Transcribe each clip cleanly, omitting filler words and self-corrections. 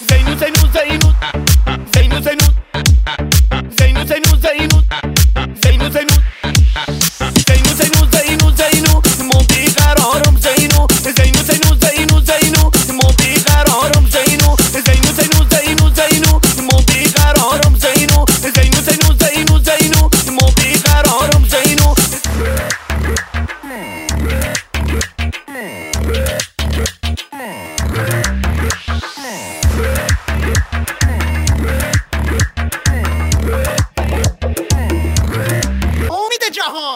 زینو زینو زینو زینو زینو زینو زینو زینو زینو زینو زینو زینو زینو زینو مو بیقرارم زینو زینو زینو زینو زینو مو بیقرارم زینو زینو زینو زینو زینو مو بیقرارم زینو زینو زینو زینو زینو مو بیقرارم زینو امید جهان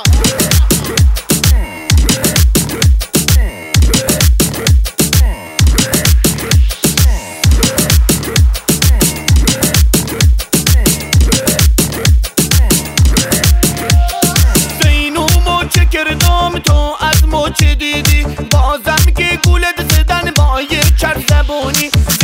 زینو موچه کردم تو از موچه دیدی بازم که گولت زدن با یه چرب زبونی